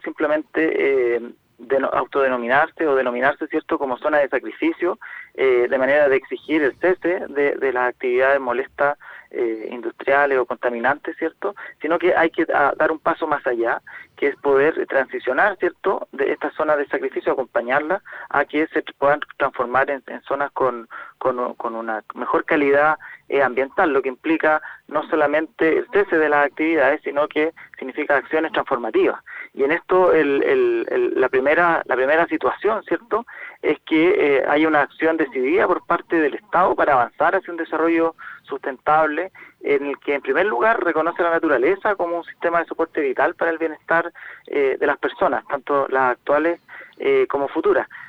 simplemente autodenominarse o denominarse, ¿cierto?, como zona de sacrificio, de manera de exigir el cese de las actividades molestas industriales o contaminantes, ¿cierto?, sino que hay que dar un paso más allá, que es poder transicionar, ¿cierto?, de estas zonas de sacrificio, acompañarlas a que se puedan transformar en zonas con una mejor calidad ambiental, lo que implica no solamente el cese de las actividades, sino que significa acciones transformativas. Y en esto la primera situación, ¿cierto?, es que hay una acción decidida por parte del Estado para avanzar hacia un desarrollo sustentable, en el que en primer lugar reconoce la naturaleza como un sistema de soporte vital para el bienestar de las personas, tanto las actuales como futuras.